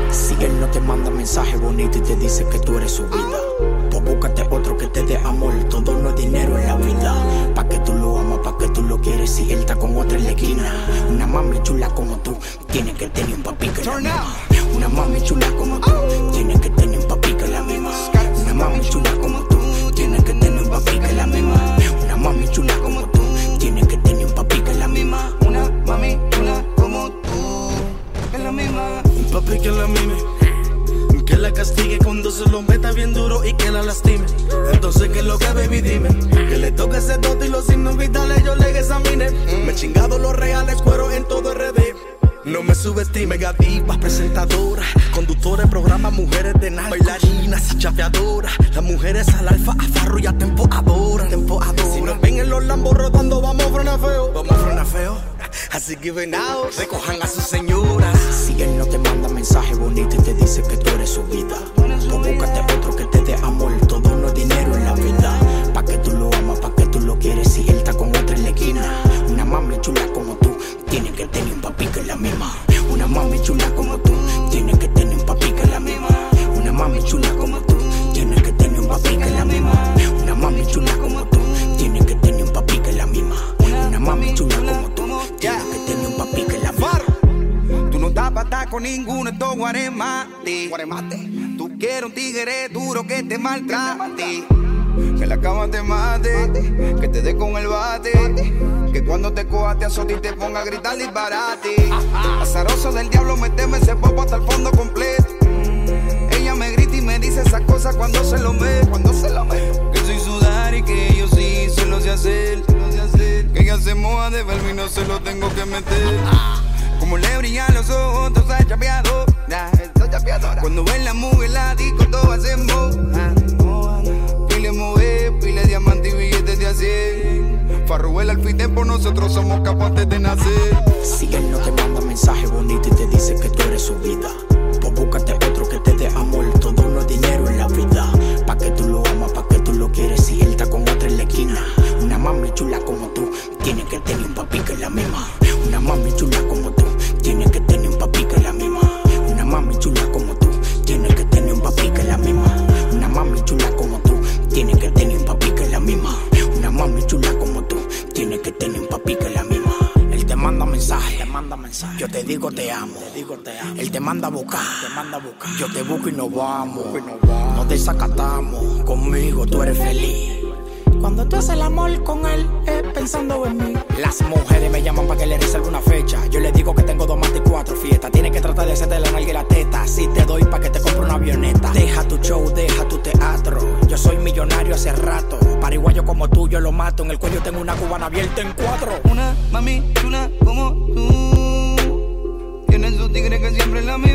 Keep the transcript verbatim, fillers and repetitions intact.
Si él no te manda mensaje bonito y te dice que tú eres su vida, pues búscate otro que te dé amor. Todo no es dinero en la vida. Pa' que tú lo amas, pa' que tú lo quieres. Si él está con otra en la esquina. Una mami chula como tú tiene que tener un papi que la misma. Una mami chula como tú tiene que tener un papi que la misma. Una mami chula como tú tiene que tener un papi que la misma. Una mami chula como tú tiene que tener un papi que la misma. Una mami chula como tú que la misma. Un papi que la mime, que la castigue cuando se lo meta bien duro y que la lastime. Entonces que lo que baby dime, que le toque ese dote y los signos vitales yo le examine. Me he chingado los reales cuero en todo R D. No me subestime, mega divas, presentadoras, conductores, programas, mujeres de nada, bailarinas y chapeadoras. Las mujeres al alfa, a farro y a tempo adoran, tempo adoran. Si nos ven en los lambos rodando, vamos a frenar feo, vamos a frenar feo. Así que ven out, recojan a sus señoras. Si él no te manda mensaje bonito y te dice que tú eres su vida, pues búscate otro que te dé amor. Todo no es dinero en la vida. Pa' que tú lo amas, pa' que tú lo quieres. Si él está con otra en la esquina. Una mami chula como tú tiene que tener un papi que la misma. Una mami chula como tú tiene que tener un papi que la misma. Una mami chula como tú tiene que tener un papi que la misma. Una mami chula como tú tiene que tener un papi que la misma. Una mami chula como tú tiene que tener un papi que la misma. Tú no estás pa' estar con ninguno de estos guaremates. Tú quieres un tigre duro que te maltrate, que la cama te mate, que te dé con el bate, que cuando te coja te azote y te ponga a gritar disparate. Azaroso del diablo, meteme ese popo hasta el fondo completo. Ella me grita y me dice esas cosas cuando se lo meto, cuando se lo meto. Que soy sudar y que yo sí se lo sé hacer, que ella se moja de verme y no se lo tengo que meter. Como le brillan los ojos, tú estás chapeado. Cuando ven la mujer, la disco, todo hacemos. Pile mujer, pile diamante y billetes de a cien. Farruel al fin tiempo, nosotros somos capaces de nacer. Si él no te manda mensaje bonito y te dice que tú eres su vida, pues búscate otro que te dé amor. Todo no es dinero en la vida. Pa' que tú lo amas, pa' que tú lo quieres. Si él está con otra en la esquina. Una mami chula como tú tiene que tener un papi que la misma. Una mami chula como tú tiene que tener un papi que la misma. Una mami chula como tú tiene que tener un papi que la misma. Una mami chula como tú tiene que tener un papi que la misma. Una mami chula como tú tiene que tener un papi que la misma. Él te manda mensaje, te manda mensaje. Yo te digo te amo, te digo te amo. Él te manda a buscar, te manda a buscar. Yo te busco y nos vamos, y nos vamos. Nos desacatamos, conmigo tú eres feliz. Cuando tú haces el amor con él, es pensando en mí. Las mujeres me llaman para que le reserve una fecha. Yo les digo que tengo dos más de cuatro fiestas. Tienes que tratar de hacerte la nalga y la teta. Si te doy pa' que te compre una avioneta. Deja tu show, deja tu teatro. Yo soy millonario hace rato. Pariguayo como tú, yo lo mato. En el cuello tengo una cubana abierta en cuatro. Una mami chula como tú tiene su tigre que siempre la